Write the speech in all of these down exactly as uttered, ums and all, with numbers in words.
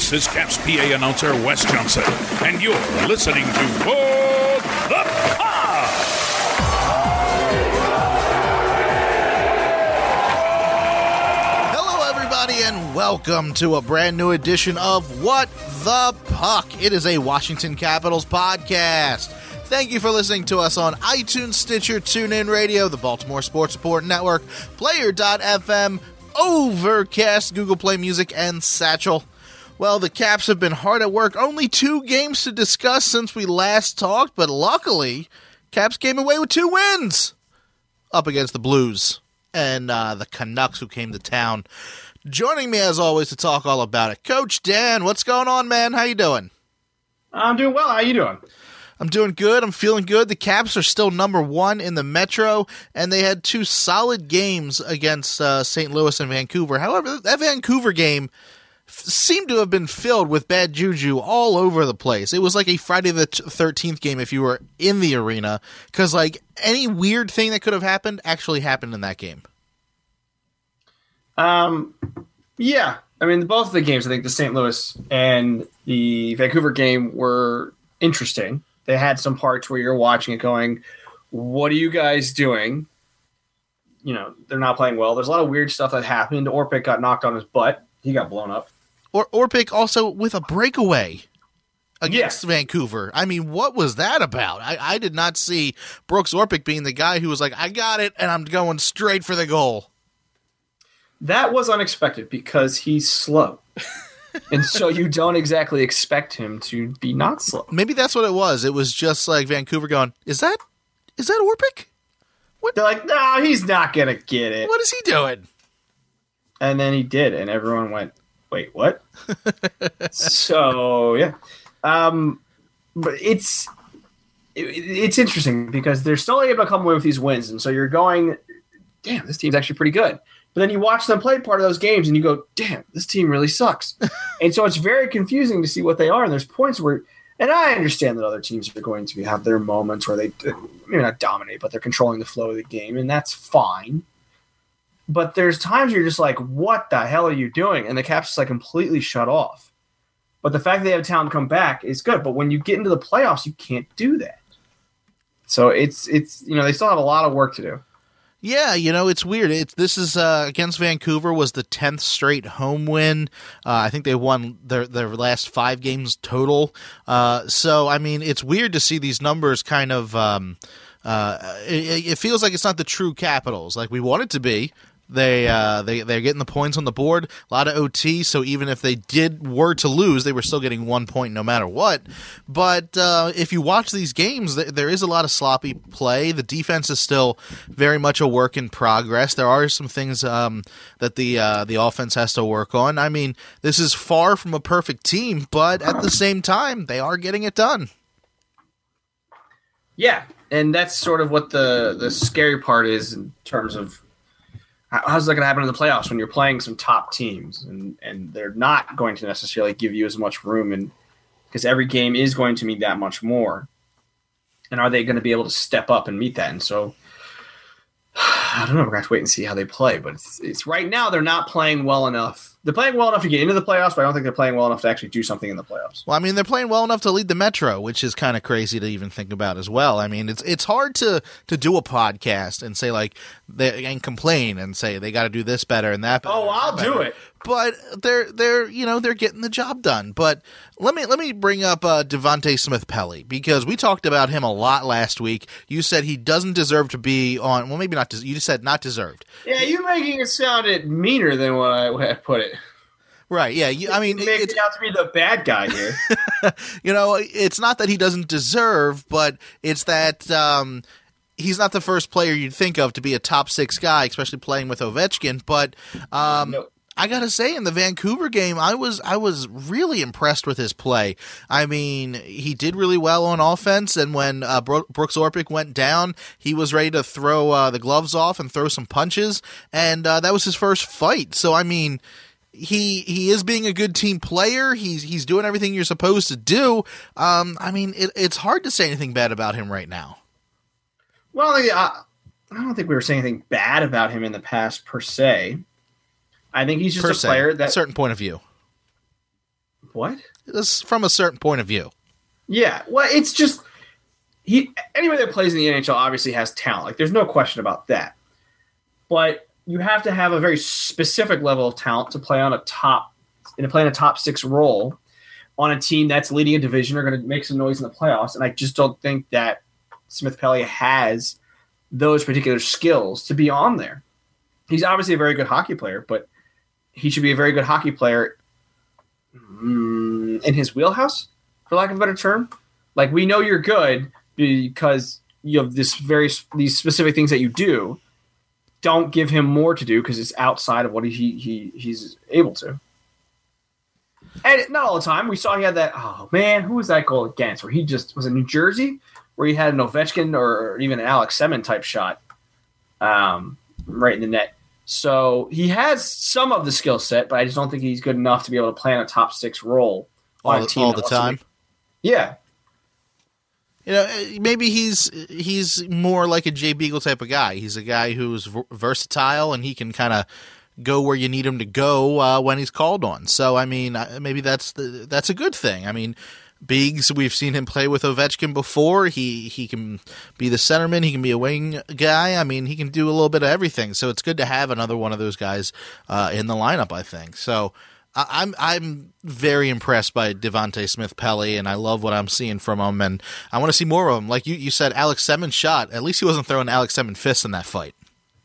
This is Caps P A announcer Wes Johnson, and you're listening to What the Puck! Hello, everybody, and welcome to a brand new edition of What the Puck. It is a Washington Capitals podcast. Thank you for listening to us on iTunes, Stitcher, TuneIn Radio, the Baltimore Sports Report Network, Player dot f m, Overcast, Google Play Music, and Satchel. Well, the Caps have been hard at work. Only two games to discuss since we last talked, but luckily, Caps came away with two wins up against the Blues and uh, the Canucks, who came to town. Joining me, as always, to talk all about it, Coach Dan. What's going on, man? How you doing? I'm doing well. How you doing? I'm doing good. I'm feeling good. The Caps are still number one in the Metro, and they had two solid games against uh, Saint Louis and Vancouver. However, that Vancouver game f- seemed to have been filled with bad juju all over the place. It was like a Friday the thirteenth game if you were in the arena, because like any weird thing that could have happened actually happened in that game. Um, yeah. I mean, both of the games, I think the Saint Louis and the Vancouver game were interesting. They had some parts where you're watching it going, what are you guys doing? You know, they're not playing well. There's a lot of weird stuff that happened. Orpik got knocked on his butt. He got blown up. Or Orpik also with a breakaway against Yeah. Vancouver. I mean, what was that about? I, I did not see Brooks Orpik being the guy who was like, I got it, and I'm going straight for the goal. That was unexpected because he's slow. And so you don't exactly expect him to be not slow. Maybe that's what it was. It was just like Vancouver going, is that is that Orpik? They're like, no, he's not going to get it. What is he doing? And then he did, and everyone went, wait, what? So, yeah. Um, but it's it, it's interesting because they're still able to come away with these wins, and so you're going, damn, this team's actually pretty good. But then you watch them play part of those games, and you go, damn, this team really sucks. And so it's very confusing to see what they are, and there's points where – and I understand that other teams are going to have their moments where they maybe not dominate, but they're controlling the flow of the game, and that's fine. But there's times where you're just like, what the hell are you doing? And the Caps just like completely shut off. But the fact that they have talent come back is good. But when you get into the playoffs, you can't do that. So it's it's you know they still have a lot of work to do. Yeah, you know, it's weird. It's, this is uh, against Vancouver was the tenth straight home win. Uh, I think they won their, their last five games total. Uh, so, I mean, it's weird to see these numbers kind of um, uh, – it, it feels like it's not the true Capitals like we want it to be. They uh they they're getting the points on the board, a lot of O T. So even if they did were to lose, they were still getting one point no matter what. But uh, if you watch these games, th- there is a lot of sloppy play. The defense is still very much a work in progress. There are some things um, that the uh, the offense has to work on. I mean, this is far from a perfect team, but at the same time, they are getting it done. Yeah, and that's sort of what the the scary part is in terms of. How's that going to happen in the playoffs when you're playing some top teams and, and they're not going to necessarily give you as much room and because every game is going to mean that much more. And are they going to be able to step up and meet that? And so I don't know. We're going to have to wait and see how they play. But it's, it's right now they're not playing well enough. They're playing well enough to get into the playoffs, but I don't think they're playing well enough to actually do something in the playoffs. Well, I mean, they're playing well enough to lead the Metro, which is kind of crazy to even think about as well. I mean, it's it's hard to, to do a podcast and say like they and complain and say they got to do this better and that better. Oh, I'll do it. But they're they're you know they're getting the job done. But let me let me bring up uh, Devontae Smith-Pelly because we talked about him a lot last week. You said he doesn't deserve to be on. Well, maybe not. You just said not deserved. Yeah, you're making it sound meaner than what I, what I put it. Right, yeah. You, I mean, you make it's me out to be the bad guy here. You know, it's not that he doesn't deserve, but it's that um, he's not the first player you'd think of to be a top six guy, especially playing with Ovechkin. But um, no. I gotta say, in the Vancouver game, I was I was really impressed with his play. I mean, he did really well on offense, and when uh, Bro- Brooks Orpik went down, he was ready to throw uh, the gloves off and throw some punches, and uh, that was his first fight. So, I mean. He he is being a good team player. He's he's doing everything you're supposed to do. Um, I mean, it, it's hard to say anything bad about him right now. Well, I, I don't think we were saying anything bad about him in the past per se. I think he's just per a se, player that a certain point of view. What? It's from a certain point of view. Yeah, well, it's just he. Anybody that plays in the N H L obviously has talent. Like, there's no question about that. But you have to have a very specific level of talent to play on a top, to play in a top six role on a team that's leading a division or going to make some noise in the playoffs. And I just don't think that Smith Pelly has those particular skills to be on there. He's obviously a very good hockey player, but he should be a very good hockey player mm, in his wheelhouse, for lack of a better term. Like, we know you're good because you have this very these specific things that you do. Don't give him more to do because it's outside of what he, he he's able to. And not all the time. We saw he had that, oh man, who was that goal against? Where he just, was it New Jersey? Where he had an Ovechkin or even an Alex Semin type shot um, right in the net. So he has some of the skill set, but I just don't think he's good enough to be able to play in a top six role on all, a team all the time. Yeah. You know, maybe he's he's more like a Jay Beagle type of guy. He's a guy who's v- versatile and he can kind of go where you need him to go uh, when he's called on. So, I mean, maybe that's the, that's a good thing. I mean, Biggs, we've seen him play with Ovechkin before. He he can be the centerman. He can be a wing guy. I mean, he can do a little bit of everything. So it's good to have another one of those guys uh, in the lineup, I think. So I'm I'm very impressed by Devontae Smith Pelly, and I love what I'm seeing from him, and I want to see more of him. Like you, you said, Alex Semin shot. At least he wasn't throwing Alex Semin fists in that fight.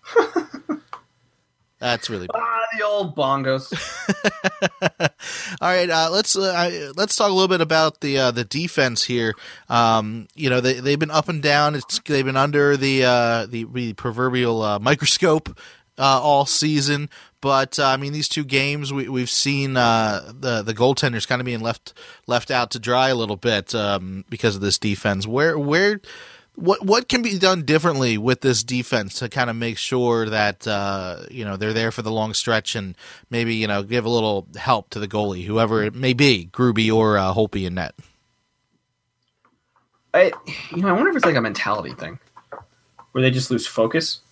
That's really bad. Ah, the old bongos. All right, uh, let's uh, let's talk a little bit about the uh, the defense here. Um, you know, they they've been up and down. It's they've been under the uh, the, the proverbial uh, microscope uh, all season. But uh, I mean, these two games we we've seen uh, the the goaltenders kind of being left left out to dry a little bit um, because of this defense. Where where what what can be done differently with this defense to kind of make sure that uh, you know they're there for the long stretch and maybe you know give a little help to the goalie, whoever it may be, Gruby or uh, Holtby in net. I you know I wonder if it's like a mentality thing where they just lose focus.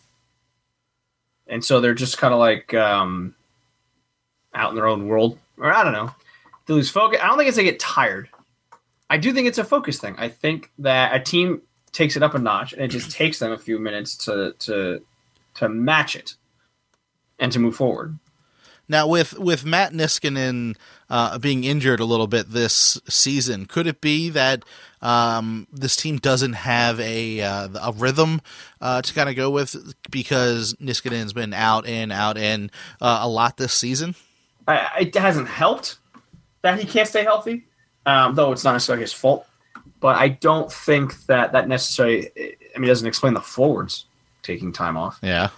And so they're just kind of like um, out in their own world. Or I don't know. They lose focus. I don't think it's they get tired. I do think it's a focus thing. I think that a team takes it up a notch, and it just takes them a few minutes to to to match it and to move forward. Now, with, with Matt Niskanen uh, being injured a little bit this season, could it be that um, this team doesn't have a uh, a rhythm uh, to kind of go with because Niskanen's been out in, out in uh, a lot this season? I, it hasn't helped that he can't stay healthy, um, though it's not necessarily his fault. But I don't think that that necessarily, I mean, it doesn't explain the forwards taking time off. Yeah.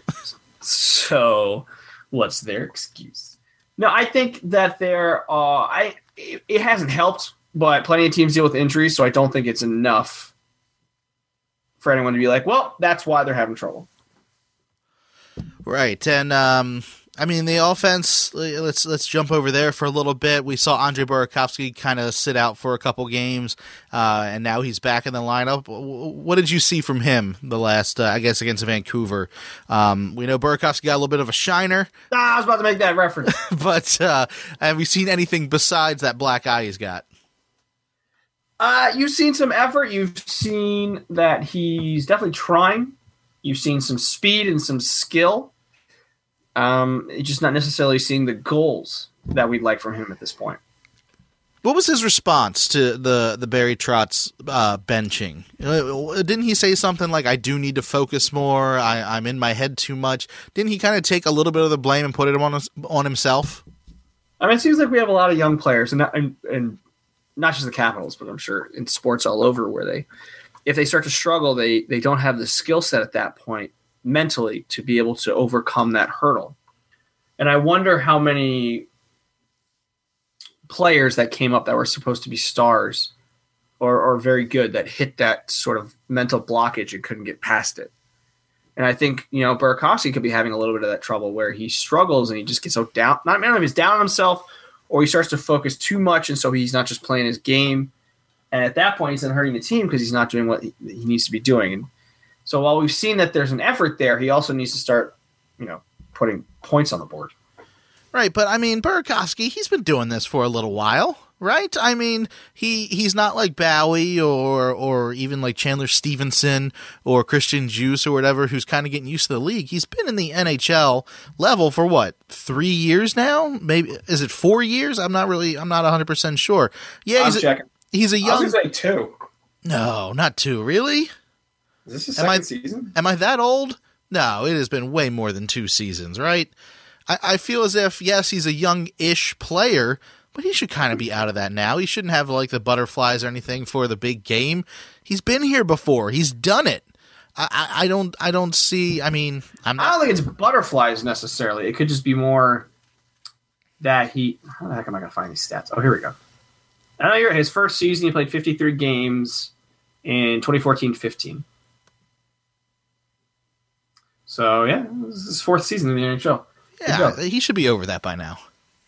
So what's their excuse? No, I think that there uh I it, it hasn't helped, but plenty of teams deal with injuries, so I don't think it's enough for anyone to be like, well, that's why they're having trouble. Right. And um I mean, the offense, let's let's jump over there for a little bit. We saw Andre Burakovsky kind of sit out for a couple games, uh, and now he's back in the lineup. What did you see from him the last, uh, I guess, against Vancouver? Um, we know Burakovsky got a little bit of a shiner. Ah, I was about to make that reference. But uh, have we seen anything besides that black eye he's got? Uh, you've seen some effort. You've seen that he's definitely trying. You've seen some speed and some skill. Um, just not necessarily seeing the goals that we'd like from him at this point. What was his response to the the Barry Trotz uh, benching? Didn't he say something like, "I do need to focus more. I, I'm in my head too much"? Didn't he kind of take a little bit of the blame and put it on on himself? I mean, it seems like we have a lot of young players, and not, and, and not just the Capitals, but I'm sure in sports all over, where they, if they start to struggle, they they don't have the skill set at that point mentally to be able to overcome that hurdle. And I wonder how many players that came up that were supposed to be stars or, or very good that hit that sort of mental blockage and couldn't get past it. And I think, you know, Burakovsky could be having a little bit of that trouble where he struggles and he just gets so down, not maybe he's down on himself, or he starts to focus too much, and so he's not just playing his game. And at that point, he's then hurting the team because he's not doing what he, he needs to be doing. And so while we've seen that there's an effort there, he also needs to start, you know, putting points on the board. Right, but I mean, Burakovsky, he's been doing this for a little while. right? I mean, he he's not like Bowie or or even like Chandler Stevenson or Christian Juice or whatever, who's kind of getting used to the league. He's been in the N H L level for what, three years now? Maybe is it four years? I'm not really. I'm not one hundred percent sure. Yeah, he's I'm checking. A, he's a young. I was gonna say two. No, not two. Really? Is this the Am second I, season? Am I that old? No, it has been way more than two seasons, right? I, I feel as if, yes, he's a young-ish player, but he should kind of be out of that now. He shouldn't have, like, the butterflies or anything for the big game. He's been here before. He's done it. I, I, I don't I don't see, I mean, I'm not... I don't think it's butterflies necessarily. It could just be more that he... How the heck am I going to find these stats? Oh, here we go. I know you're, his first season, he played fifty-three games in twenty fourteen fifteen. So, yeah, this is his fourth season in the N H L. Yeah, he should be over that by now.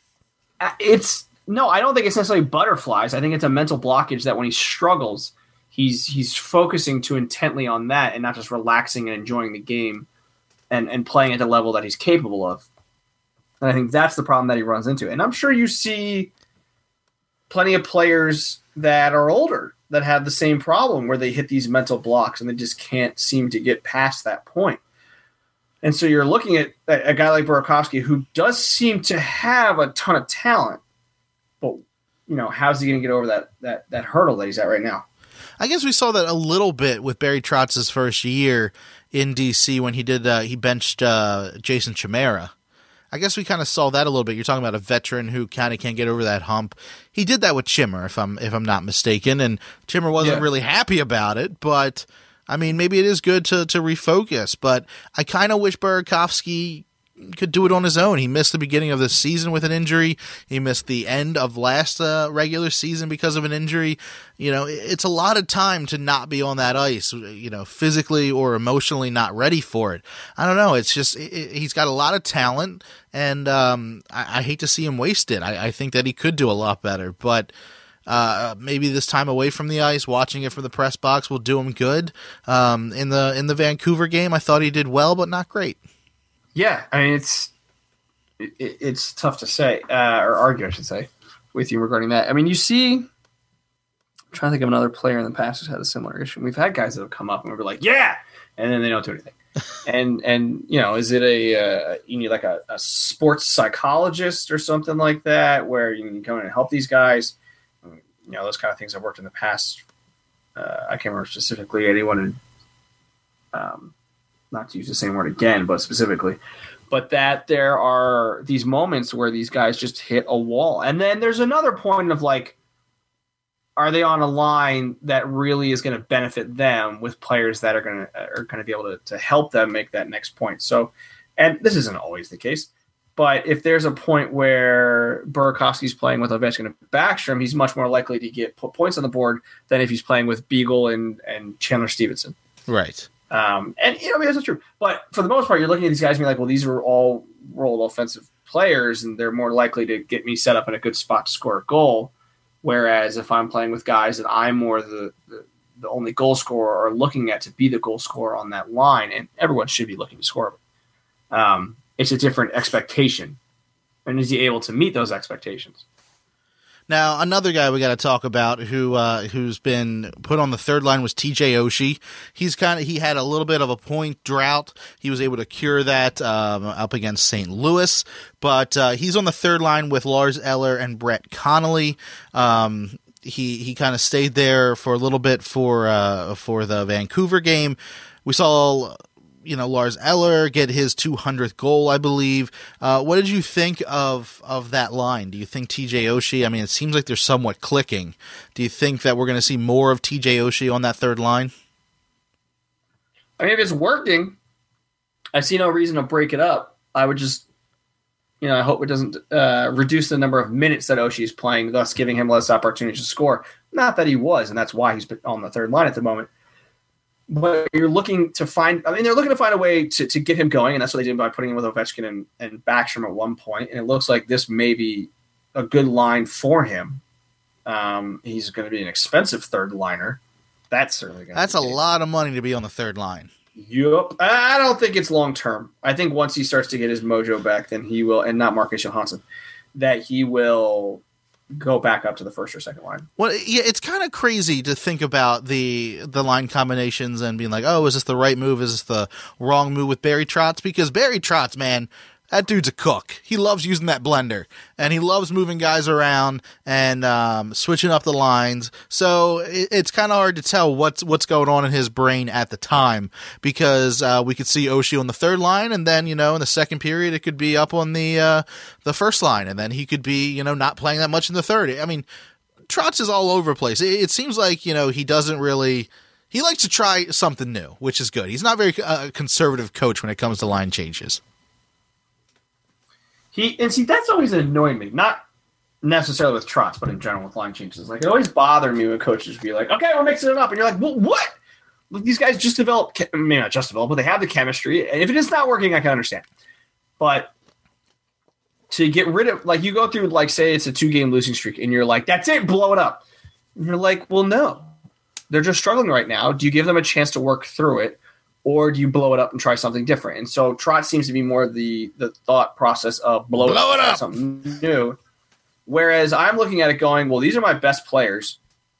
It's no, I don't think it's necessarily butterflies. I think it's a mental blockage that when he struggles, he's he's focusing too intently on that and not just relaxing and enjoying the game and, and playing at the level that he's capable of. And I think that's the problem that he runs into. And I'm sure you see plenty of players that are older that have the same problem where they hit these mental blocks and they just can't seem to get past that point. And so you're looking at a guy like Burakovsky who does seem to have a ton of talent, but you know, how's he going to get over that that that hurdle that he's at right now? I guess we saw that a little bit with Barry Trotz's first year in D C when he did uh, he benched uh, Jason Chimera. I guess we kind of saw that a little bit. You're talking about a veteran who kind of can't get over that hump. He did that with Chimmer, if I'm if I'm not mistaken, and Chimmer wasn't yeah. really happy about it, but. I mean, maybe it is good to, to refocus, but I kind of wish Burakovsky could do it on his own. He missed the beginning of this season with an injury. He missed the end of last uh, regular season because of an injury. You know, it's a lot of time to not be on that ice, you know, physically or emotionally not ready for it. I don't know. It's just it, it, he's got a lot of talent, and um, I, I hate to see him waste it. I, I think that he could do a lot better, but... Uh, maybe this time away from the ice, watching it from the press box will do him good. Um, in the in the Vancouver game, I thought he did well, but not great. Yeah, I mean it's it, it's tough to say uh, or argue, I should say, with you regarding that. I mean, you see, I'm trying to think of another player in the past who's had a similar issue. We've had guys that have come up and we're like, yeah, and then they don't do anything. and and you know, is it a uh, you need like a, a sports psychologist or something like that where you can come in and help these guys? You know, those kind of things have worked in the past. Uh, I can't remember specifically anyone, um, not to use the same word again, but specifically. But that there are these moments where these guys just hit a wall. And then there's another point of like, are they on a line that really is going to benefit them with players that are going to are going to be able to, to help them make that next point? So, and this isn't always the case. But if there's a point where Burakovsky's playing with Ovechkin and Backstrom, he's much more likely to get put points on the board than if he's playing with Beagle and, and Chandler Stevenson. Right. Um, and, you know, I mean, that's true. But for the most part, you're looking at these guys and being like, well, these are all role offensive players, and they're more likely to get me set up in a good spot to score a goal. Whereas if I'm playing with guys that I'm more the, the, the only goal scorer or looking at to be the goal scorer on that line, and everyone should be looking to score. Um It's a different expectation. And is he able to meet those expectations? Now, another guy we got to talk about who uh, who's been put on the third line was T J Oshie. He's kind of he had a little bit of a point drought. He was able to cure that um, up against Saint Louis, but uh, he's on the third line with Lars Eller and Brett Connolly. Um, he he kind of stayed there for a little bit for uh, for the Vancouver game. We saw. You know, Lars Eller get his two hundredth goal, I believe. Uh, what did you think of of that line? Do you think T J Oshie, I mean, it seems like they're somewhat clicking. Do you think that we're going to see more of T J Oshie on that third line? I mean, if it's working, I see no reason to break it up. I would just, you know, I hope it doesn't uh, reduce the number of minutes that Oshie is playing, thus giving him less opportunities to score. Not that he was, and that's why he's on the third line at the moment. But you're looking to find – I mean, they're looking to find a way to, to get him going, and that's what they did by putting him with Ovechkin and, and Backstrom at one point. And it looks like this may be a good line for him. Um, he's going to be an expensive third liner. That's certainly going to That's a lot of money to be on the third line. Yup. I don't think it's long-term. I think once he starts to get his mojo back, then he will – and not Marcus Johansson – that he will go back up to the first or second line. Well, yeah, it's kind of crazy to think about the the line combinations and being like, oh, is this the right move? Is this the wrong move with Barry Trotz? Because Barry Trotz, man, that dude's a cook. He loves using that blender, and he loves moving guys around and um, switching up the lines. So it, it's kind of hard to tell what's what's going on in his brain at the time, because uh, we could see Oshie on the third line, and then, you know, in the second period, it could be up on the uh, the first line, and then he could be, you know, not playing that much in the third. I mean, Trotz is all over the place. It, it seems like, you know, he doesn't really. He likes to try something new, which is good. He's not very uh, conservative coach when it comes to line changes. He and see, that's always annoying me. Not necessarily with Trotz, but in general with line changes. Like, it always bothered me when coaches be like, "Okay, we're mixing it up," and you're like, "Well, what? Look, these guys just developed, maybe not just developed, but they have the chemistry. And if it is not working, I can understand. But to get rid of, like, you go through, like, say it's a two game losing streak, and you're like, that's it, blow it up. And you're like, well, no, they're just struggling right now. Do you give them a chance to work through it? Or do you blow it up and try something different? And so Trotz seems to be more the the thought process of blow, blow it up, it up, something new. Whereas I'm looking at it going, well, these are my best players.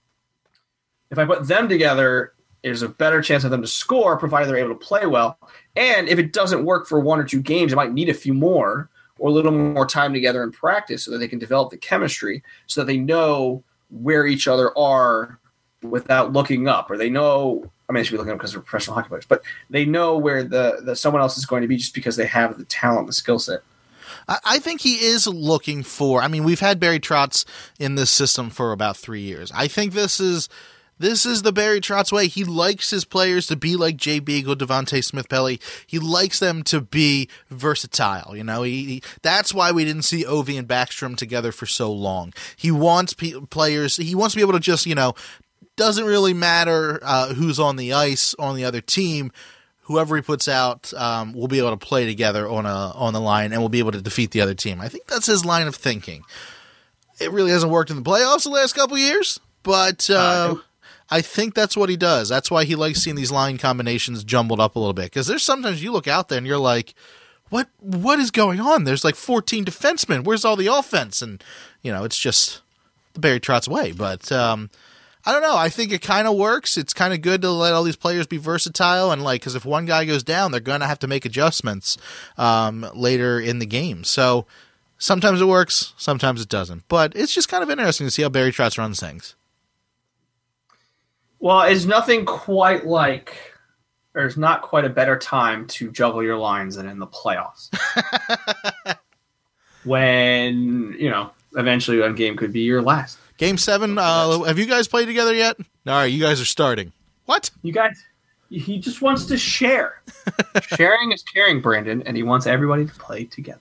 If I put them together, there's a better chance of them to score, provided they're able to play well. And if it doesn't work for one or two games, it might need a few more or a little more time together in practice so that they can develop the chemistry, so that they know where each other are without looking up, or they know. I mean, they should be looking up because they're professional hockey players, but they know where the, the someone else is going to be just because they have the talent, the skill set. I think he is looking for. I mean, we've had Barry Trotz in this system for about three years. I think this is this is the Barry Trotz way. He likes his players to be like Jay Beagle, Devontae Smith-Pelly. He likes them to be versatile. You know, he, he that's why we didn't see Ovi and Backstrom together for so long. He wants pe- players. He wants to be able to just, you know. Doesn't really matter uh, who's on the ice on the other team. Whoever he puts out um, will be able to play together on a on the line and will be able to defeat the other team. I think that's his line of thinking. It really hasn't worked in the playoffs the last couple of years, but uh, uh, I think that's what he does. That's why he likes seeing these line combinations jumbled up a little bit, because there's sometimes you look out there and you're like, what what is going on? There's like fourteen defensemen. Where's all the offense? And, you know, it's just the Barry Trotz way. But um I don't know. I think it kind of works. It's kind of good to let all these players be versatile, and like, because if one guy goes down, they're going to have to make adjustments um, later in the game. So sometimes it works, sometimes it doesn't. But it's just kind of interesting to see how Barry Trotz runs things. Well, it's nothing quite like, there's not quite a better time to juggle your lines than in the playoffs. When, you know, eventually one game could be your last. Game seven, uh, have you guys played together yet? All right, you guys are starting. What? You guys, he just wants to share. Sharing is caring, Brandon, and he wants everybody to play together.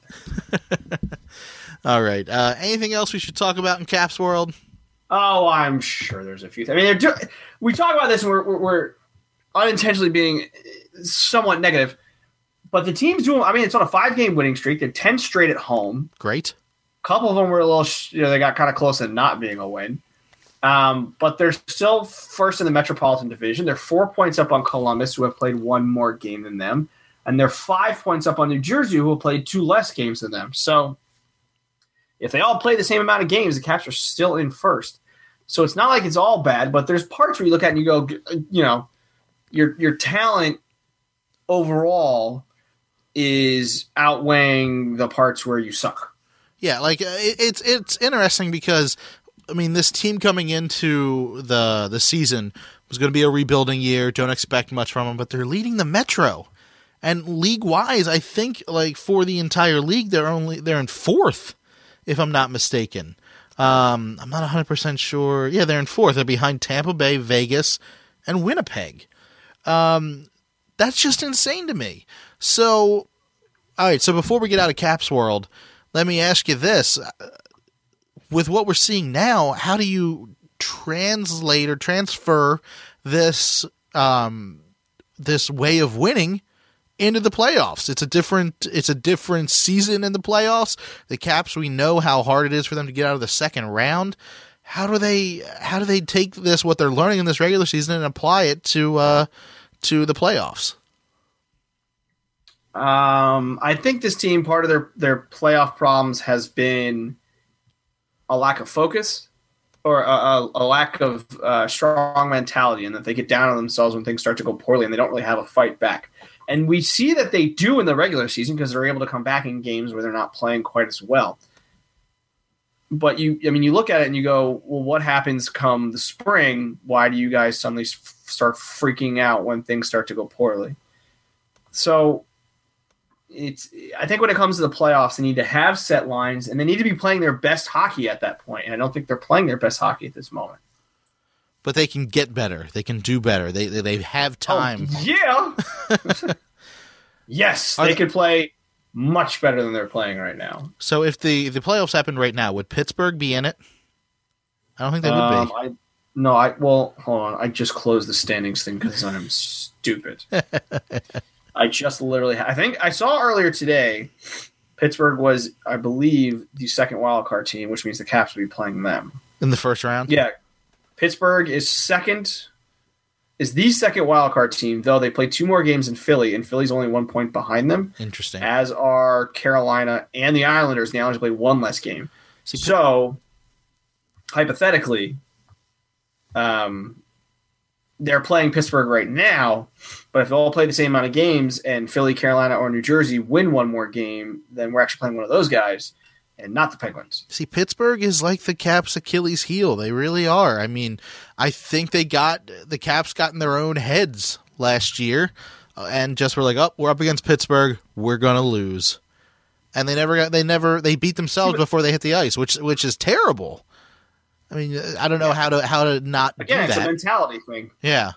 All right. Uh, anything else we should talk about in Caps World? Oh, I'm sure there's a few. Th- I mean, they're do- we talk about this and we're, we're, we're unintentionally being somewhat negative, but the team's doing, I mean, it's on a five-game winning streak. They're ten straight at home. Great. A couple of them were a little, you know, they got kind of close to not being a win. Um, but they're still first in the Metropolitan Division. They're four points up on Columbus, who have played one more game than them. And they're five points up on New Jersey, who have played two less games than them. So if they all play the same amount of games, the Caps are still in first. So it's not like it's all bad, but there's parts where you look at and you go, you know, your your talent overall is outweighing the parts where you suck. Yeah, like it, it's it's interesting because, I mean, this team coming into the the season was going to be a rebuilding year. Don't expect much from them, but they're leading the Metro, and league wise, I think like for the entire league, they're only they're in fourth, if I'm not mistaken. Um, I'm not one hundred percent sure. Yeah, they're in fourth. They're behind Tampa Bay, Vegas, and Winnipeg. Um, that's just insane to me. So, all right. So before we get out of Caps World, let me ask you this. With what we're seeing now, how do you translate or transfer this um, this way of winning into the playoffs? It's a different it's a different season in the playoffs. The Caps, we know how hard it is for them to get out of the second round. How do they how do they take this, what they're learning in this regular season, and apply it to uh, to the playoffs? Um, I think this team, part of their, their playoff problems has been a lack of focus or a, a, a lack of uh, strong mentality, and that they get down on themselves when things start to go poorly and they don't really have a fight back. And we see that they do in the regular season because they're able to come back in games where they're not playing quite as well. But you, I mean, you look at it and you go, well, what happens come the spring? Why do you guys suddenly start freaking out when things start to go poorly? So it's, I think when it comes to the playoffs, they need to have set lines and they need to be playing their best hockey at that point. And I don't think they're playing their best hockey at this moment. But they can get better. They can do better. They they, they have time. Oh, yeah. Yes, Are they, they could play much better than they're playing right now. So if the, the playoffs happened right now, would Pittsburgh be in it? I don't think they would um, be. I, no, I well, hold on. I just closed the standings thing because I'm stupid. I just literally, I think I saw earlier today, Pittsburgh was, I believe, the second wild card team, which means the Caps will be playing them in the first round. Yeah. Pittsburgh is second, is the second wild card team, though they play two more games in Philly, and Philly's only one point behind them. Interesting. As are Carolina and the Islanders. The Islanders play one less game. See, so, hypothetically, um, they're playing Pittsburgh right now, but if they all play the same amount of games and Philly, Carolina, or New Jersey win one more game, then we're actually playing one of those guys. And not the Penguins. See, Pittsburgh is like the Caps' Achilles heel. They really are. I mean, I think they got the Caps got in their own heads last year, uh, and just were like, "Oh, we're up against Pittsburgh. We're gonna lose." And they never got. They never. They beat themselves before they hit the ice, which which is terrible. I mean, I don't know yeah. how to how to not again. do It's that. a mentality thing. Yeah.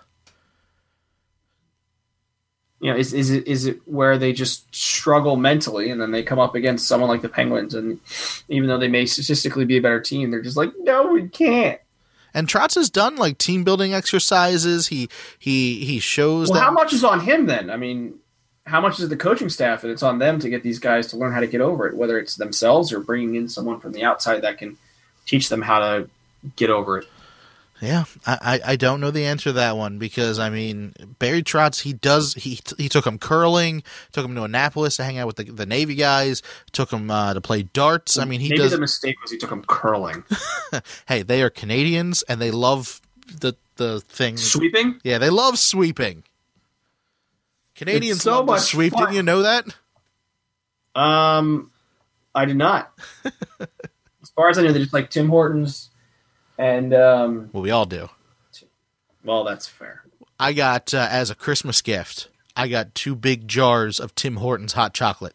You know, is is it is it where they just struggle mentally, and then they come up against someone like the Penguins, and even though they may statistically be a better team, they're just like, no, we can't. And Trotz has done like team building exercises. He he he shows. Well, that- how much is on him then? I mean, how much is the coaching staff, and it's on them to get these guys to learn how to get over it, whether it's themselves or bringing in someone from the outside that can teach them how to get over it. Yeah, I, I don't know the answer to that one because, I mean, Barry Trotz, he does, he he took him curling, took him to Annapolis to hang out with the, the Navy guys, took him uh, to play darts. I mean, he Maybe does. the mistake was he took him curling. Hey, they are Canadians and they love the, the thing. Sweeping? Yeah, they love sweeping. Canadians so love much to sweep. fun. Didn't you know that? Um, I did not. As far as I know, they just like Tim Hortons. And um, well, we all do. Well, that's fair. I got uh, as a Christmas gift, I got two big jars of Tim Hortons hot chocolate.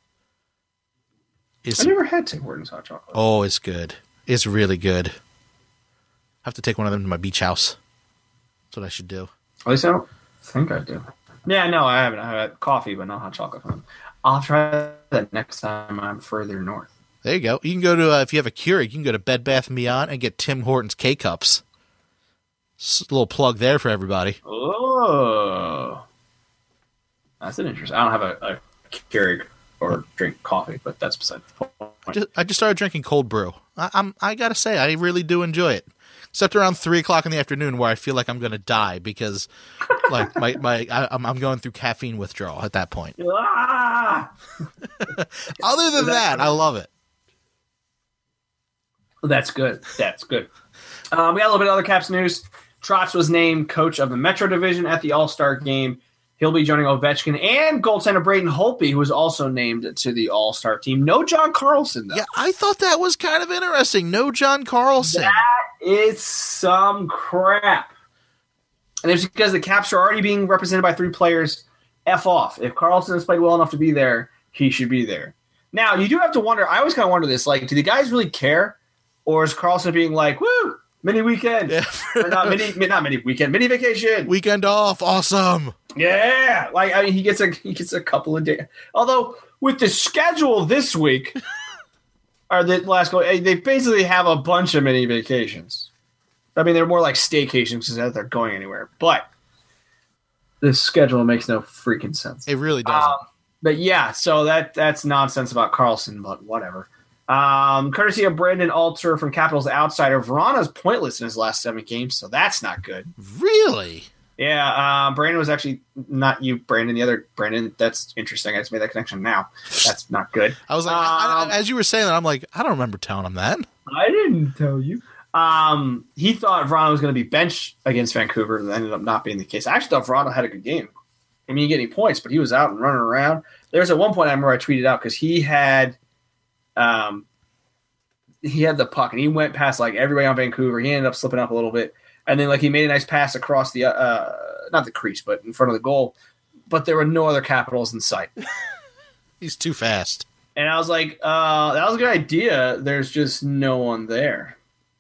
It's, I never had Tim Hortons hot chocolate. Oh, it's good. It's really good. I have to take one of them to my beach house. That's what I should do. At least I don't think I do. Yeah, no, I haven't. I have had coffee, but not hot chocolate. I'll try that next time I'm further north. There you go. You can go to, uh, if you have a Keurig, you can go to Bed Bath and Beyond and get Tim Hortons K-Cups. Just a little plug there for everybody. Oh. That's an interesting. I don't have a, a Keurig or drink coffee, but that's beside the point. Just, I just started drinking cold brew. I, I'm, I got to say, I really do enjoy it. Except around three o'clock in the afternoon where I feel like I'm going to die because like my, my I, I'm, I'm going through caffeine withdrawal at that point. Ah! Other than that, I love it. That's good. That's good. Um, we got a little bit of other Caps news. Trotz was named coach of the Metro Division at the All-Star game. He'll be joining Ovechkin and goaltender Braden Holtby, who was also named to the All-Star team. No John Carlson, though. Yeah, I thought that was kind of interesting. No John Carlson. That is some crap. And it's because the Caps are already being represented by three players. F off. If Carlson has played well enough to be there, he should be there. Now, you do have to wonder, I always kind of wonder this, like, do the guys really care? Or is Carlson being like, woo, mini weekend? Yeah. Or not mini, not mini weekend, mini vacation. Weekend off, awesome. Yeah. Like, I mean, he gets a he gets a couple of days. Although, with the schedule this week, or the last go, they basically have a bunch of mini vacations. I mean, they're more like staycations because they're going anywhere. But this schedule makes no freaking sense. It really doesn't. Um, but yeah, so that that's nonsense about Carlson, but whatever. Um, courtesy of Brandon Alter from Capitals Outsider, Verana's pointless in his last seven games, so that's not good. Really? Yeah, uh, Brandon was actually not you, Brandon. The other Brandon. That's interesting. I just made that connection now. That's not good. I was like, um, I, I, as you were saying that, I'm like, I don't remember telling him that. I didn't tell you. Um, he thought Verano was going to be benched against Vancouver, and that ended up not being the case. I actually thought Verano had a good game. I mean, he didn't get any points, but he was out and running around. There was at one point I remember I tweeted out because he had, um, he had the puck and he went past like everybody on Vancouver. He ended up slipping up a little bit. And then, like, he made a nice pass across the, uh, not the crease, but in front of the goal. But there were no other Capitals in sight. He's too fast. And I was like, uh, that was a good idea. There's just no one there.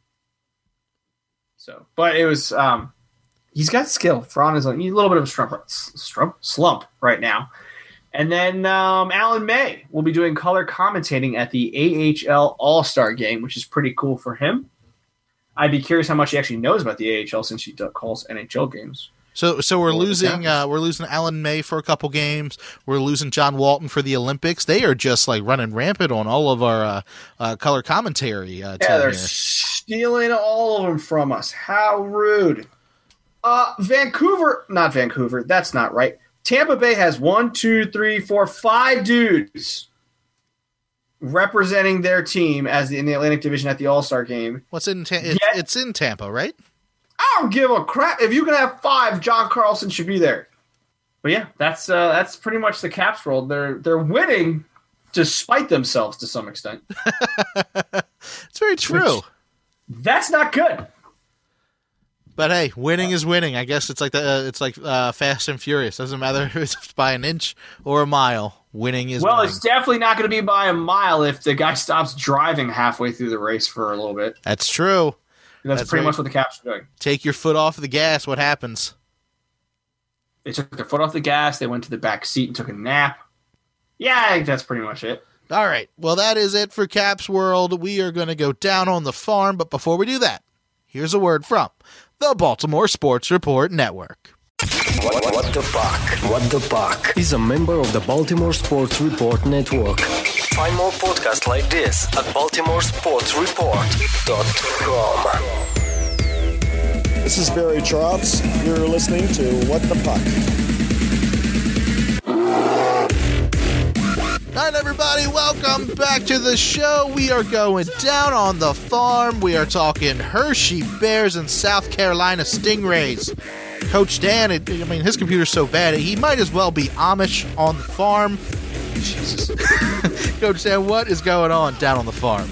So, but it was, um, he's got skill. Fran is like, he's a little bit of a slump, slump, slump right now. And then um, Alan May will be doing color commentating at the A H L All-Star Game, which is pretty cool for him. I'd be curious how much he actually knows about the A H L since he calls N H L games. So, so we're losing, uh, we're losing Alan May for a couple games. We're losing John Walton for the Olympics. They are just like running rampant on all of our uh, uh, color commentary. Uh, yeah, they're here. stealing all of them from us. How rude! Uh, Vancouver, not Vancouver. That's not right. Tampa Bay has one, two, three, four, five dudes representing their team as the, in the Atlantic Division at the All-Star Game. What's in? Ta- it's, Yet, it's in Tampa, right? I don't give a crap. If you can have five, John Carlson should be there. But yeah, that's uh, that's pretty much the Caps world. They're they're winning despite themselves to some extent. It's very true. Which, that's not good. But hey, winning is winning. I guess it's like the uh, it's like uh, Fast and Furious. Doesn't matter if it's by an inch or a mile. Winning is well. winning. It's definitely not going to be by a mile if the guy stops driving halfway through the race for a little bit. That's true. And that's, that's pretty right. much what the Caps are doing. Take your foot off the gas. What happens? They took their foot off the gas. They went to the back seat and took a nap. Yeah, I think that's pretty much it. All right. Well, that is it for Caps World. We are going to go down on the farm. But before we do that, here's a word from the Baltimore Sports Report Network. What, what the Puck? What the Puck is a member of the Baltimore Sports Report Network. Find more podcasts like this at baltimore sports report dot com. This is Barry Trotz. You're listening to What the Puck. All right, everybody, welcome back to the show. We are going down on the farm. We are talking Hershey Bears and South Carolina Stingrays. Coach Dan, it, I mean, his computer's so bad, he might as well be Amish on the farm. Jesus. Coach Dan, what is going on down on the farm?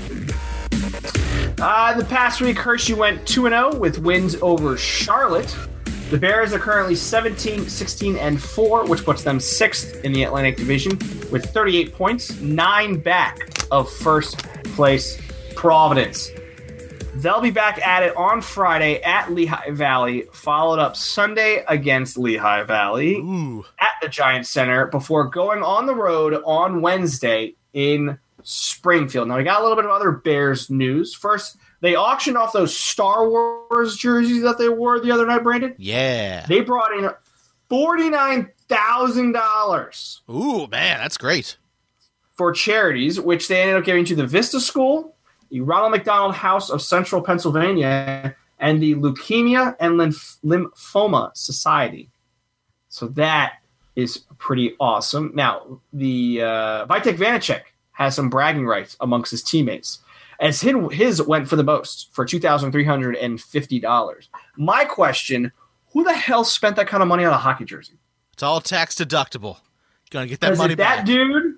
Uh, the past week, Hershey went two and oh with wins over Charlotte. The Bears are currently seventeen, sixteen, and four, which puts them sixth in the Atlantic Division with thirty-eight points, nine back of first place Providence. They'll be back at it on Friday at Lehigh Valley, followed up Sunday against Lehigh Valley Ooh. at the Giant Center before going on the road on Wednesday in Springfield. Now, we got a little bit of other Bears news. First, they auctioned off those Star Wars jerseys that they wore the other night, Brandon. Yeah. They brought in forty-nine thousand dollars. Ooh, man, that's great. For charities, which they ended up giving to the Vista School, the Ronald McDonald House of Central Pennsylvania, and the Leukemia and Lymph- Lymphoma Society. So that is pretty awesome. Now, the uh, Vitek Vanacek has some bragging rights amongst his teammates, as his, his went for the most for two thousand three hundred fifty dollars. My question, who the hell spent that kind of money on a hockey jersey? It's all tax deductible. Gonna get that money that back. Dude,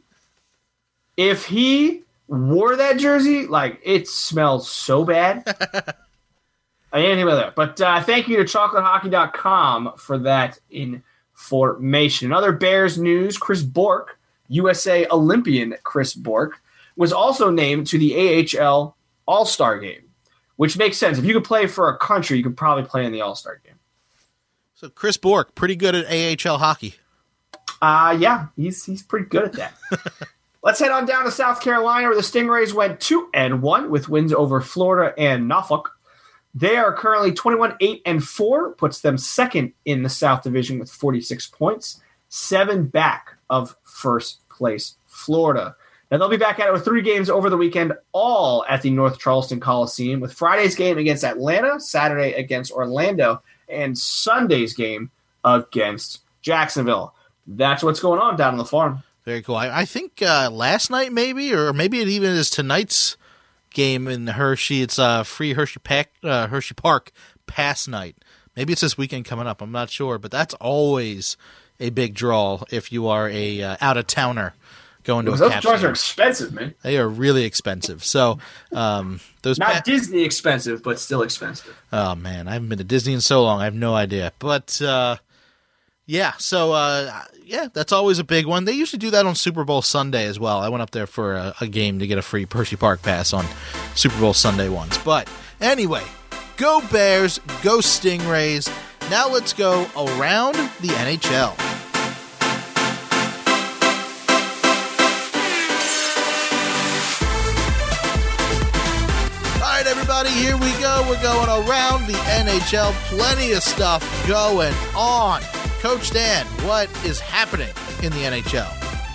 if he wore that jersey, like, it smells so bad. I ain't anything about that. But uh, thank you to chocolate hockey dot com for that information. In other Bears news, Chris Bourque, U S A Olympian Chris Bourque, was also named to the A H L All-Star Game, which makes sense. If you could play for a country, you could probably play in the All-Star Game. So Chris Bourque, pretty good at A H L hockey. Uh, yeah, he's he's pretty good at that. Let's head on down to South Carolina, where the Stingrays went two and one with wins over Florida and Norfolk. They are currently twenty-one, eight, and four, puts them second in the South Division with forty-six points, seven back of first place Florida. Now, they'll be back at it with three games over the weekend, all at the North Charleston Coliseum, with Friday's game against Atlanta, Saturday against Orlando, and Sunday's game against Jacksonville. That's what's going on down on the farm. Very cool. I, I think uh, last night maybe, or maybe it even is tonight's game in Hershey. It's uh, free Hershey, Pack, uh, Hershey Park pass night. Maybe it's this weekend coming up. I'm not sure, but that's always a big draw if you are a uh, out-of-towner going to a Those Caps draws game. are expensive, man. They are really expensive. So um, those Not pa- Disney expensive, but still expensive. Oh, man, I haven't been to Disney in so long. I have no idea. But, uh, yeah, so, uh, yeah, that's always a big one. They usually do that on Super Bowl Sunday as well. I went up there for a, a game to get a free Hershey Park pass on Super Bowl Sunday once. But, anyway, go Bears, go Stingrays. Now let's go around the N H L. All right, everybody, here we go. We're going around the N H L. Plenty of stuff going on. Coach Dan, what is happening in the N H L?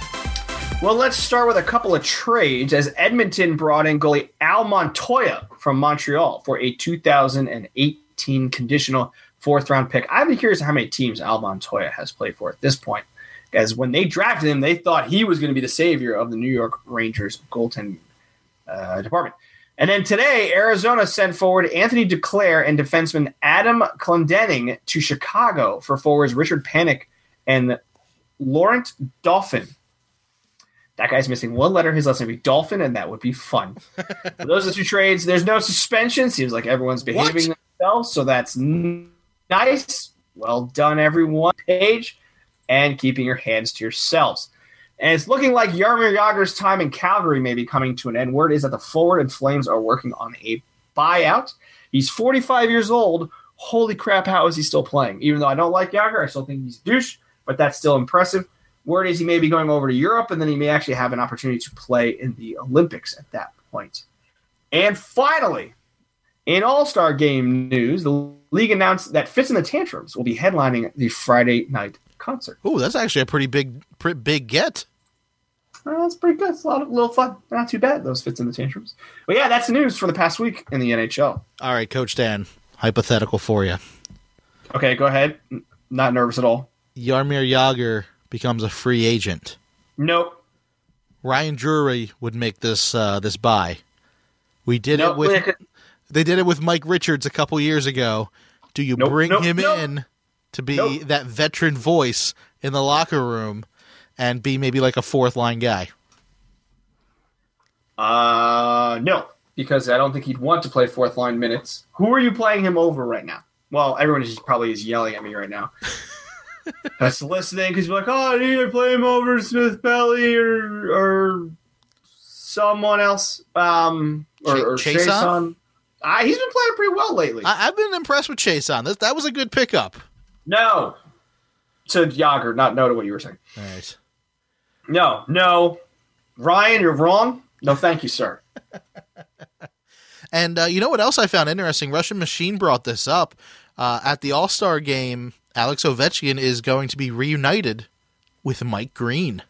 Well, let's start with a couple of trades as Edmonton brought in goalie Al Montoya from Montreal for a two thousand eighteen conditional fourth-round pick. I'd be curious how many teams Al Montoya has played for at this point, because when they drafted him, they thought he was going to be the savior of the New York Rangers goaltending uh, department. And then today, Arizona sent forward Anthony Duclair and defenseman Adam Clendening to Chicago for forwards Richard Panik and Laurent Dauphin. That guy's missing one letter. His last name would be Dolphin, and that would be fun. So those are the two trades. There's no suspension. Seems like everyone's behaving What? themselves, so that's n- nice. Well done, everyone. Page, and keeping your hands to yourselves. And it's looking like Jaromir Jagr's time in Calgary may be coming to an end. Word is that the Forward and Flames are working on a buyout. He's forty-five years old. Holy crap, how is he still playing? Even though I don't like Jagr, I still think he's a douche, but that's still impressive. Word is he may be going over to Europe, and then he may actually have an opportunity to play in the Olympics at that point. And finally, in All-Star Game news, the league announced that Fitz and the Tantrums will be headlining the Friday night concert. Ooh, that's actually a pretty big, pretty big get. Uh, that's pretty good. It's a lot of little fun. Not too bad, those Fits and the Tantrums. But yeah, that's the news for the past week in the N H L. All right, Coach Dan, hypothetical for you. Okay, go ahead. N- Not nervous at all. Jaromir Jagr becomes a free agent. Nope. Ryan Drury would make this uh, this buy. We did Nope. it with Wait, they did it with Mike Richards a couple years ago. Do you Nope, bring nope, him nope. in to be Nope. that veteran voice in the locker room and be maybe like a fourth line guy? Uh, no, because I don't think he'd want to play fourth line minutes. Who are you playing him over right now? Well, everyone is probably is yelling at me right now. That's listening because you're like, oh, I need to play him over Smith Pelly or or someone else. Um, or, Ch- or Chason? Chason. Uh, he's been playing pretty well lately. I, I've been impressed with Chase on this. That was a good pickup. No. To Jagr, not no to what you were saying. All right. No, no. Ryan, you're wrong. No, thank you, sir. And uh, you know what else I found interesting? Russian Machine brought this up. Uh, at the All-Star game, Alex Ovechkin is going to be reunited with Mike Green.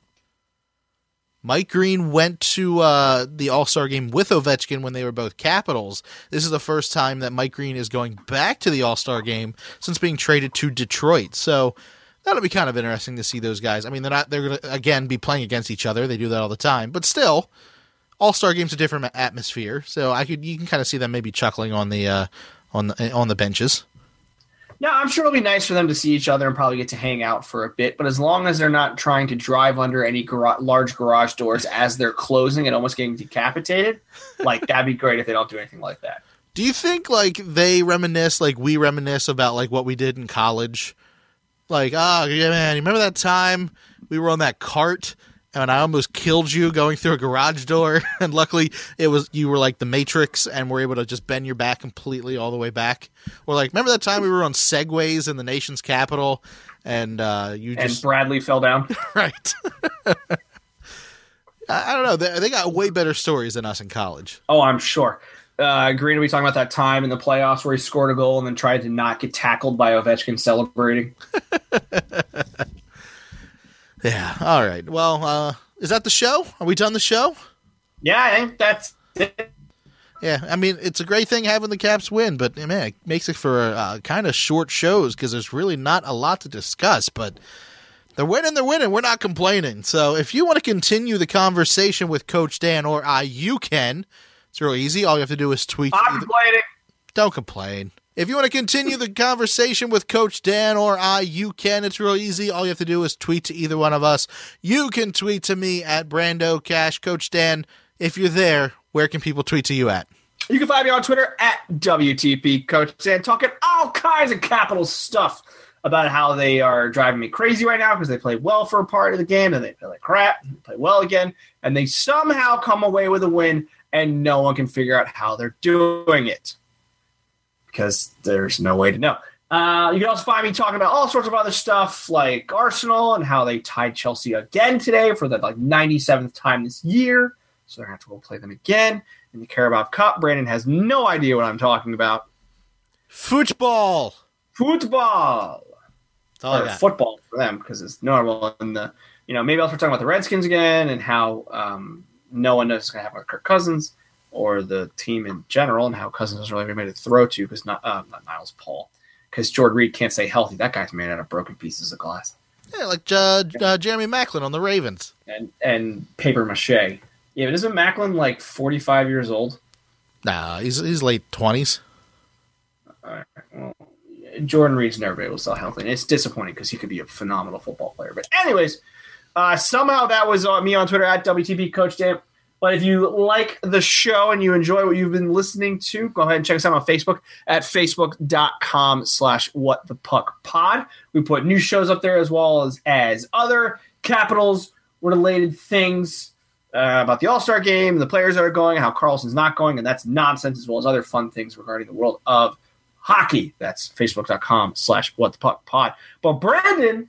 Mike Green went to uh, the All-Star game with Ovechkin when they were both Capitals. This is the first time that Mike Green is going back to the All-Star game since being traded to Detroit. So that'll be kind of interesting to see those guys. I mean, they're not they're going to again be playing against each other. They do that all the time, but still, All-Star game's a different atmosphere. So I could you can kind of see them maybe chuckling on the uh, on the on the benches. Yeah, I'm sure it'll be nice for them to see each other and probably get to hang out for a bit. But as long as they're not trying to drive under any gar- large garage doors as they're closing and almost getting decapitated, like that'd be great if they don't do anything like that. Do you think like they reminisce, like we reminisce about like what we did in college? Like, oh yeah, man, you remember that time we were on that cart and I almost killed you going through a garage door, and luckily it was you were like the Matrix and were able to just bend your back completely all the way back. Or like, remember that time we were on Segways in the nation's capital and uh, you And just Bradley fell down. right. I, I don't know. They, they got way better stories than us in college. Oh, I'm sure. Uh, Green, are we talking about that time in the playoffs where he scored a goal and then tried to not get tackled by Ovechkin celebrating? Yeah. All right. Well, uh, is that the show? Are we done the show? Yeah, I think that's it. Yeah, I mean, it's a great thing having the Caps win, but man, it makes it for uh, kind of short shows because there's really not a lot to discuss. But they're winning, they're winning. We're not complaining. So if you want to continue the conversation with Coach Dan or I, you can. It's real easy. All you have to do is tweet. I'm either- complaining. Don't complain. If you want to continue the conversation with Coach Dan or I, you can. It's real easy. All you have to do is tweet to either one of us. You can tweet to me at Brando Cash. Coach Dan, if you're there, where can people tweet to you at? You can find me on Twitter at W T P Coach Dan, talking all kinds of Capitals stuff about how they are driving me crazy right now because they play well for a part of the game, and they play like crap, and they play well again, and they somehow come away with a win, and no one can figure out how they're doing it because there's no way to know. Uh, you can also find me talking about all sorts of other stuff like Arsenal and how they tied Chelsea again today for the like ninety-seventh time this year. So they're going to have to go play them again. In the Carabao Cup, Brandon has no idea what I'm talking about. Football. Football. That's all I Or got. football for them because it's normal. And the, you know, maybe I'll start talking about the Redskins again and how um, no one knows what's going to happen with Kirk Cousins or the team in general and how Cousins has really made a throw to because not, uh, not Niles Paul because Jordan Reed can't stay healthy. That guy's made out of broken pieces of glass Yeah, like uh, uh, Jeremy Maclin on the Ravens. and and paper mache. Yeah, but isn't Macklin like forty-five years old? Nah, he's he's late twenties. All right. Well, Jordan Reed's never been able to stay healthy, and it's disappointing because he could be a phenomenal football player. But anyways, uh, somehow that was uh, me on Twitter at W T P Coach Dan. But if you like the show and you enjoy what you've been listening to, go ahead and check us out on Facebook at facebook.com slash what the puck pod. We put new shows up there as well as, as other Capitals related things. Uh, about the All-Star game, the players that are going, how Carlson's not going, and that's nonsense, as well as other fun things regarding the world of hockey. That's facebook.com slash what the puck pod. But Brandon,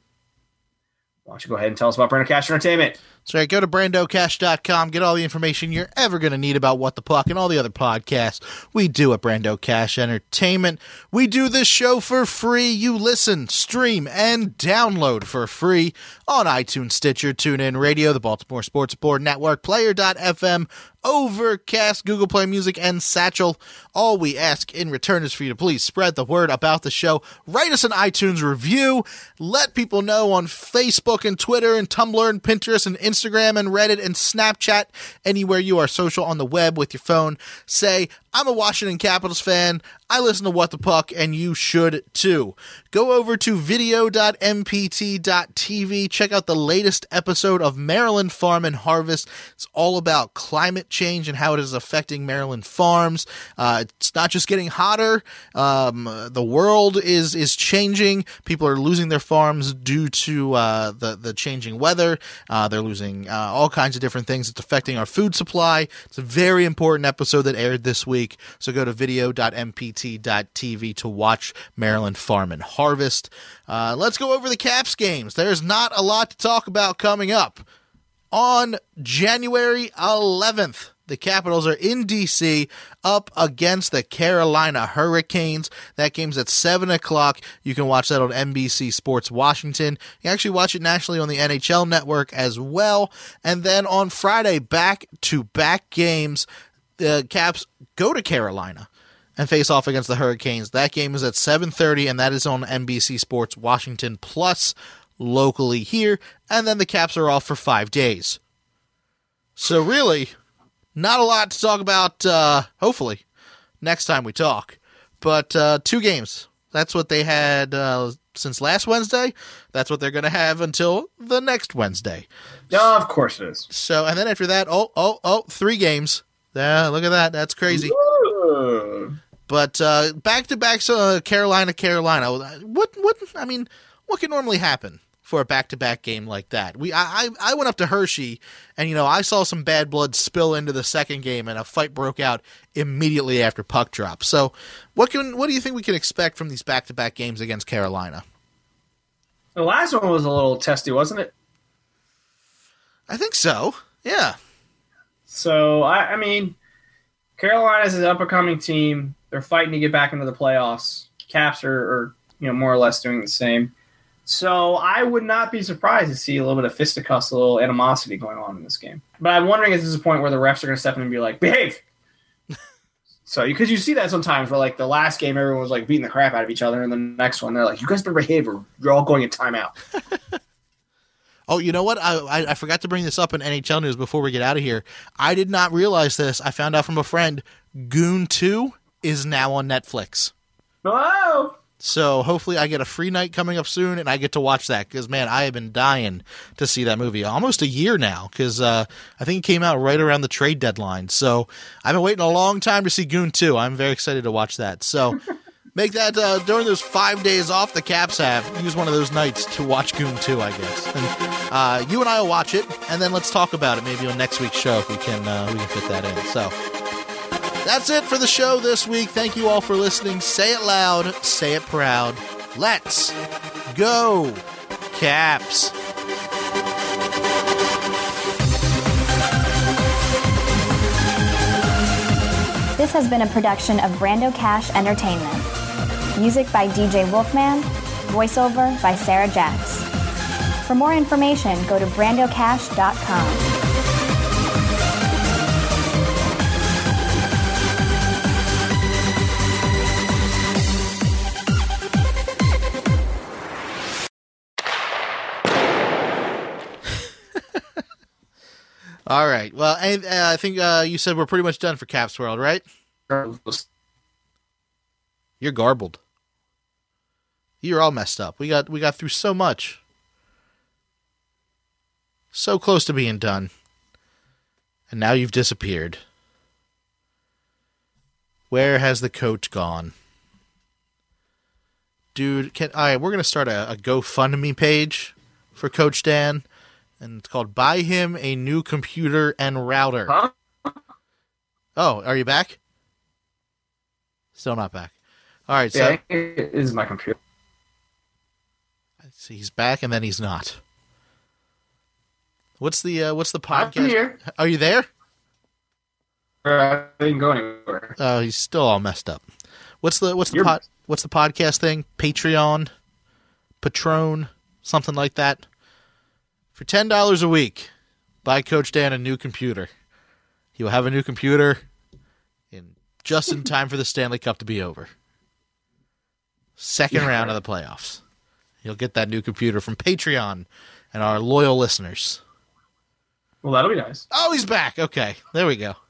why don't you go ahead and tell us about Brando Cash Entertainment? So right, go to brando cash dot com, get all the information you're ever going to need about What the Puck and all the other podcasts we do at Brando Cash Entertainment. We do this show for free. You listen, stream, and download for free on iTunes, Stitcher, TuneIn Radio, the Baltimore Sports Board Network, Player dot f m, Overcast, Google Play Music, and Satchel. All we ask in return is for you to please spread the word about the show. Write us an iTunes review. Let people know on Facebook and Twitter and Tumblr and Pinterest and Instagram and Reddit and Snapchat, anywhere you are social on the web with your phone. Say, I'm a Washington Capitals fan. I listen to What the Puck, and you should too. Go over to video dot m p t dot t v. Check out the latest episode of Maryland Farm and Harvest. It's all about climate change and how it is affecting Maryland farms. Uh, it's not just getting hotter. Um, the world is is changing. People are losing their farms due to uh, the, the changing weather. Uh, they're losing uh, all kinds of different things. It's affecting our food supply. It's a very important episode that aired this week. So go to video dot m p t dot t v to watch Maryland Farm and Harvest. Uh, let's go over the Caps games. There's not a lot to talk about coming up. On January eleventh, the Capitals are in D C up against the Carolina Hurricanes. That game's at seven o'clock. You can watch that on N B C Sports Washington. You can actually watch it nationally on the N H L Network as well. And then on Friday, back-to-back games, the Caps go to Carolina and face off against the Hurricanes. That game is at seven thirty, and that is on N B C Sports Washington Plus locally here. And then the Caps are off for five days. So really, not a lot to talk about, uh, hopefully, next time we talk. But uh, two games. That's what they had uh, since last Wednesday. That's what they're going to have until the next Wednesday. No, of course it is. So, and then after that, oh, oh, oh, three games. Yeah, look at that. That's crazy. Ooh. But uh, back-to-back uh, Carolina, Carolina. What, what, I mean, what can normally happen for a back-to-back game like that? We, I, I, I went up to Hershey, and, you know, I saw some bad blood spill into the second game, and a fight broke out immediately after puck drop. So, what can, what do you think we can expect from these back-to-back games against Carolina? The last one was a little testy, wasn't it? I think so. Yeah. So, I, I mean, Carolina's an up-and-coming team. They're fighting to get back into the playoffs. Caps are, are, you know, more or less doing the same. So I would not be surprised to see a little bit of fisticuffs, a little animosity going on in this game. But I'm wondering if this is a point where the refs are going to step in and be like, behave! So because you see that sometimes where like the last game everyone was like beating the crap out of each other, and the next one they're like, you guys better behave or you're all going in timeout. Oh, you know what? I, I I forgot to bring this up in N H L news before we get out of here. I did not realize this. I found out from a friend. Goon two is now on Netflix. Hello. So hopefully I get a free night coming up soon and I get to watch that because, man, I have been dying to see that movie. Almost a year now because uh, I think it came out right around the trade deadline. So I've been waiting a long time to see Goon two. I'm very excited to watch that. So make that uh, during those five days off the Caps have. Use one of those nights to watch Goon two, I guess. And uh, you and I will watch it and then let's talk about it maybe on next week's show if we can, uh, we can fit that in. So that's it for the show this week. Thank you all for listening. Say it loud, say it proud. Let's go, Caps. This has been a production of Brando Cash Entertainment. Music by D J Wolfman. Voiceover by Sarah Jacks. For more information, go to brando cash dot com. All right. Well, I, uh, I think uh, you said we're pretty much done for Caps World, right? You're garbled. You're all messed up. We got we got through so much. So close to being done. And now you've disappeared. Where has the coach gone? Dude, can, all right, we're going to start a, a GoFundMe page for Coach Dan. And it's called Buy Him a New Computer and Router. Huh? Oh, are you back? Still not back. All right, Yeah, so it is my computer. see, he's back and then he's not. What's the uh, what's the I'm podcast? here. Are you there? I didn't go anywhere. Oh, he's still all messed up. What's the what's the You're- pod, what's the podcast thing? Patreon, Patron, something like that. For ten dollars a week, buy Coach Dan a new computer. He will have a new computer in just in time for the Stanley Cup to be over. Second Yeah. round of the playoffs. He'll get that new computer from Patreon and our loyal listeners. Well, that'll be nice. Oh, he's back. Okay, there we go.